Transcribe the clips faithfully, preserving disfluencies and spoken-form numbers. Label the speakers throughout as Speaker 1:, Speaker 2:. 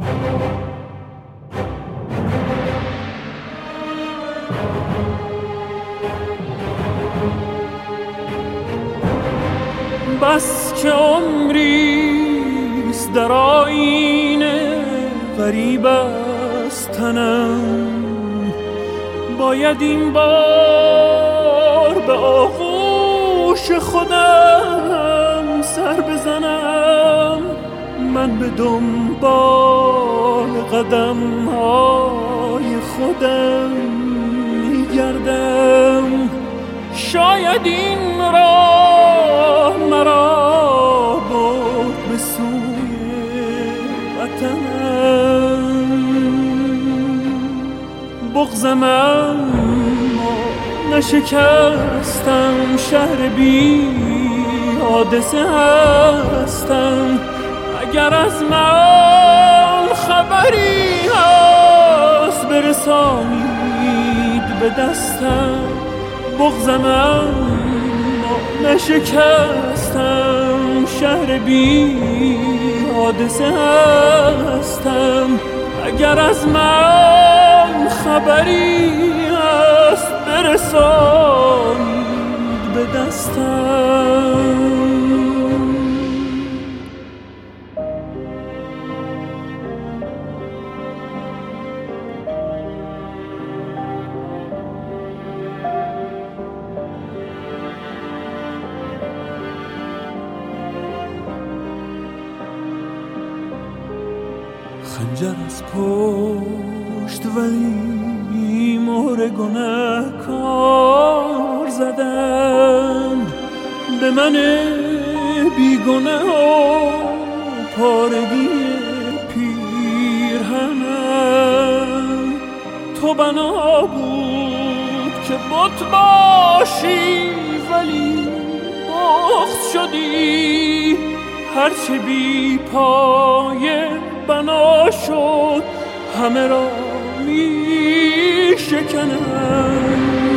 Speaker 1: بس که عمریست در آیینه غریب از تنم، باید این بار به آغوش خودم سر بزنم. من به دنبال قدم های خودم میگردم، شاید این راه مرا برد به سوی وطنم. بغضم اما نشکستم، شهر بی حادثه هستم. اگر از من خبری هست برسانید به دستم. بغضم اما نشکستم، شهر بی حادثه هستم. اگر از من خبری هست برسانید به دستم. خنجر از پشت ولی مهر گنه‌کار زدند به من بیگنه و پارگی پیرهنم. تو بنا بود که بت باشی ولی بخت شدی، هرچه بی پایه بنا شد همه را می شکنم.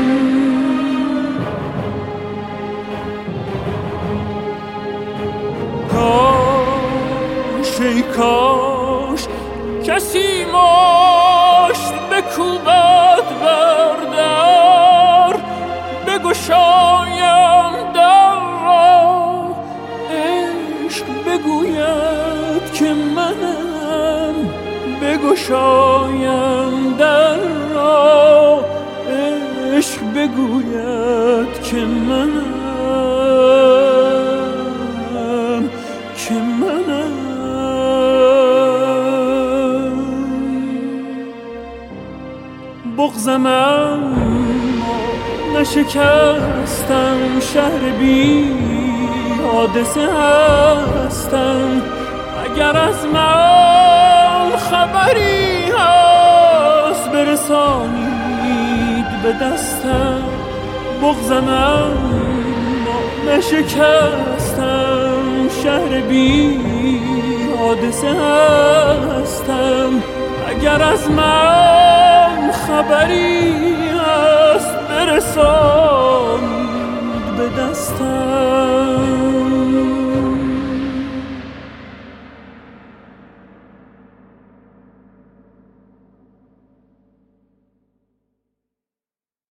Speaker 1: کاش ای کاش کسی مشت بکوبد بر در، بگشایم در را عشق بگوید که منم. بگشایم در را عشق بگوید که منم، که منم. بغضم اما نشکستم، شهر بی حادثه هستم. اگر از من خبری هست برسانید به دستم. بغضم اما نشکستم، شهر بی حادثه هستم. اگر از من خبری هست برسانید به دستم.